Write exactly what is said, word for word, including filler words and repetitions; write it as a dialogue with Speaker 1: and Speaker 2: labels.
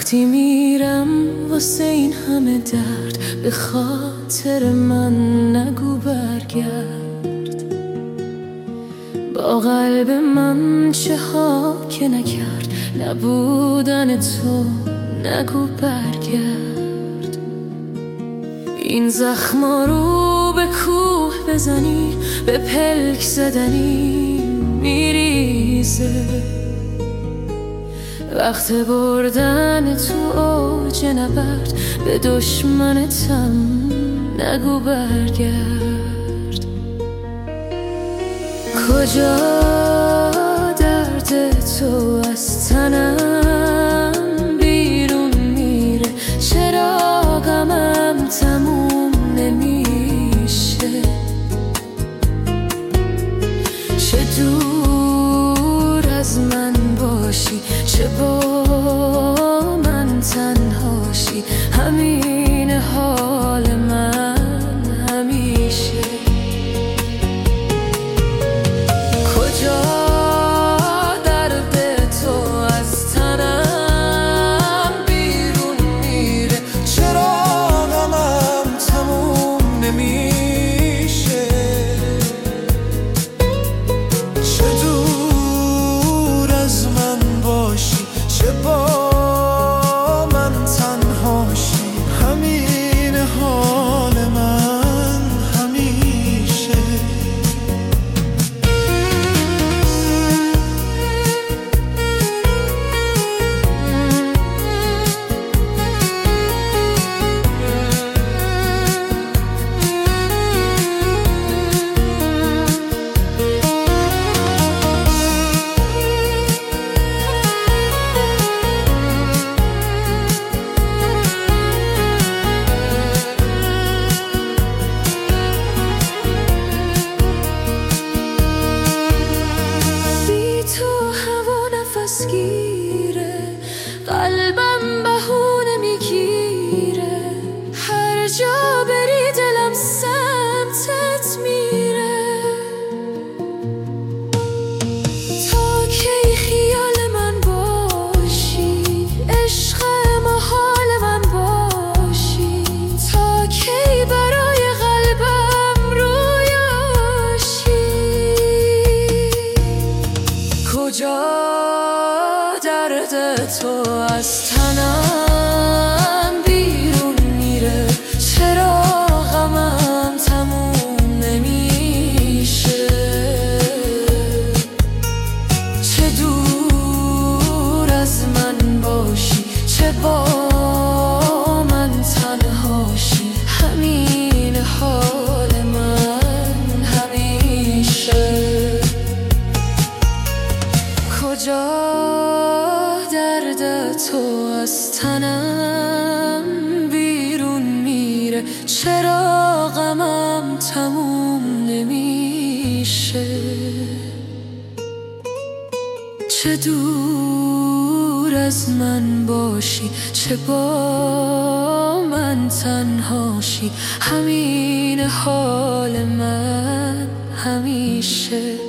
Speaker 1: وقتی میرم واسه این همه درد، به خاطر من نگو برگرد. با قلب من چه ها که نکرد، نبودن تو نگو برگرد. این زخما رو به کوه بزنی، به پلک زدنی میریزه. وقت بردن تو اوج نبرد، به دشمنتم نگو برگرد. کجا درد تو از تنم بیرون میره، چرا غمم تموم نمیشه؟ چه دور از من باشی، چه با من تنهاشی، همین حال من همیشه. کجا درد تو از تنم بیرون میره، چرا غمم تموم نمیشه؟ چه دور از من باشی، چه با من تنهاشی، همین حال من همیشه. گیره قلبم بهونه میگیره، هر جا بری دلم سمتت میره. تا کی خیال من باشی، عشق محال من باشی، تا کی برای قلبم رویاشی. کجا درد تو از تنم بیرون میره، چرا غمم تموم نمیشه؟ چه دور از من باشی، چه با من تنهاشی، همین حال من همیشه. کجا درد تو از تنم بیرون میره، چرا غمم تموم نمیشه؟ چه دور از من باشی، چه با من تنهاشی، همین حال من همیشه.